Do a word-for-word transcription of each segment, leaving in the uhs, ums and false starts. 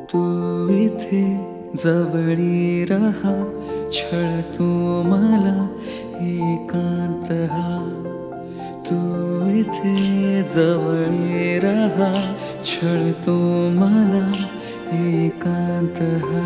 तू इथे जवळी रहा, छळतो मला एकांत हा. तू इथे जवळी रहा, छळतो मला एकांत हा.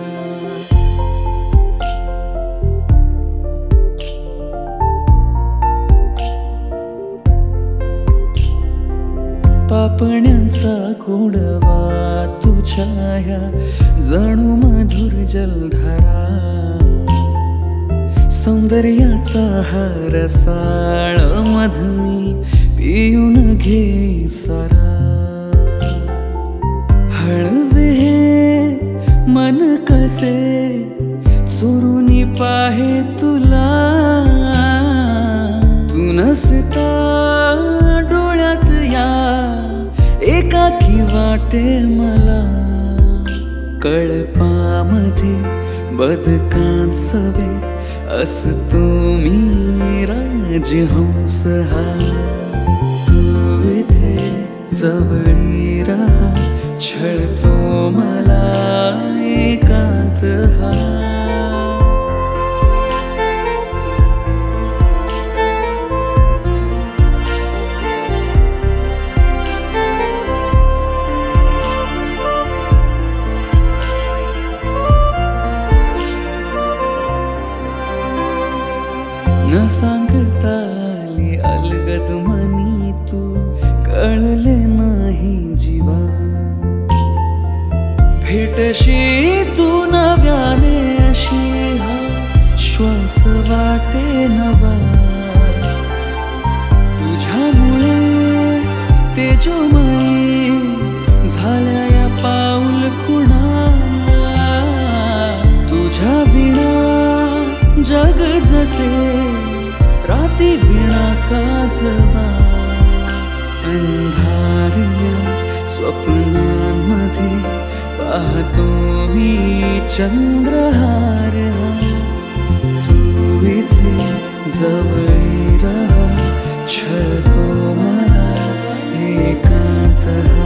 पापण्यांचा गोडवा तुझ्या ह्या जणू मधुर जलधारा, सौंदर्याचा हा रसाळ मध मी पिऊन घे सारा. हळवे मन कसे चोरूनी पाहे तुला, तू नसता डोळ्यात या एकाकी वाटे मला. कळपामध्ये बदकांसवे असतो मी राजहंस हा. तू इथे जवळी रहा, छळतो मला एकांत हा. न सांगता आली अलगद मनी तू, कळले नाही जीवा. भेटशी तू नव्याने अशी हा श्वास वाटे नवा. तुझ्यामुळे तेजोमयी झाल्या या पाऊल खुणा. तुझ्या विणा जग जसे राती विणा काजवा. अंधारल्या स्वप्नांमध्ये पाहतो मी चंद्रहार हा. तू इथे जवळी रहा, छळतो मला एकांत हा.